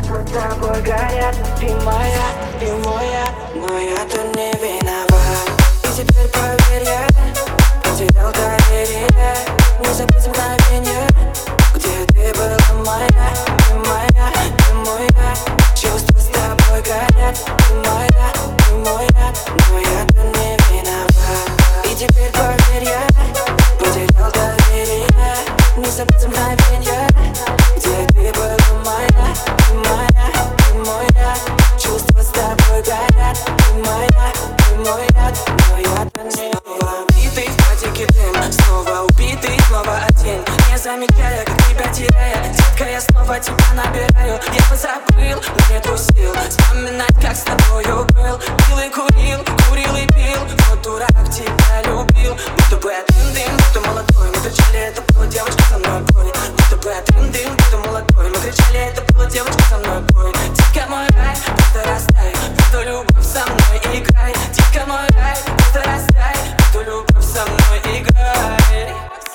чувства с тобой горят. Ты моя, но я-то не виноват. И теперь поверь, я потерял доверие. Не забыть мгновенье, где ты была моя. Ты моя, ты моя, чувства с тобой горят. Ты моя, но я-то не виноват. И теперь поверь, я потерял доверие. Не забыть мгновенье, где ты была моя. Ты моя, ты моя, чувства с тобой горят. Ты моя, но я-то не виноват. Убитый в потеке дым, снова убитый, снова один. Не замечая, как тебя теряя, детка, я снова тебя набираю. Я бы забыл, но нету сил вспоминать, как с тобою был. Пил и курил, курил и пил, вот дурак тебя любил. Будто бы один дым, будто молодой. Мы кричали, это было, девочка, со мной бой. Будто бы один дым, будто молодой. Мы кричали, это было, девочка, со мной бой. Дико мой рай, просто растай, эту любовь со мной играй. Дико мой рай, просто растай, эту любовь со мной играй.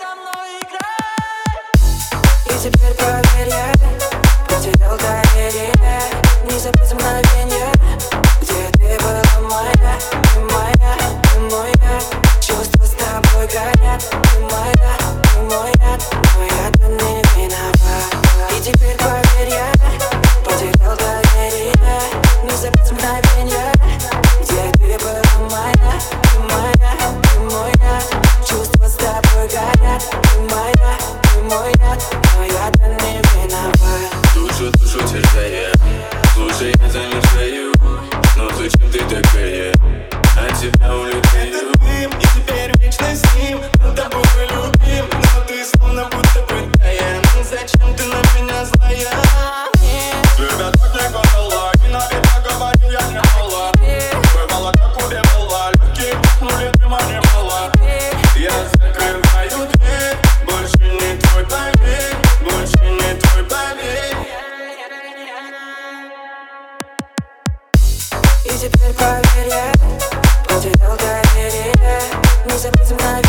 И теперь поверь, я потерял доверие. Не забыть мгновенье, где ты была моя. Ты моя, ты моя, чувства с тобой горят. Ты моя, но я-то не виноват. И теперь поверь, я потерял доверие. Не забыть мгновенье, где ты была моя. Ты моя, чувства с тобой горят. Ты моя, но я-то не виноват. Душу терзая, слушай, я замешаю. Но зачем ты такая? От тебя улетаю. И теперь вечно с ним, над тобой любим. Но ты словно будто прытая. Ну зачем ты на меня злая? Тебя так не катала, и на это говорил я не мала. Бывало, как убивала, легкие бухнули, ты маневала. Я закрываю дверь, больше не твой, поверь. Больше не твой, поверь. И теперь поверь, я потерял доверие. Не забыть мгновенье.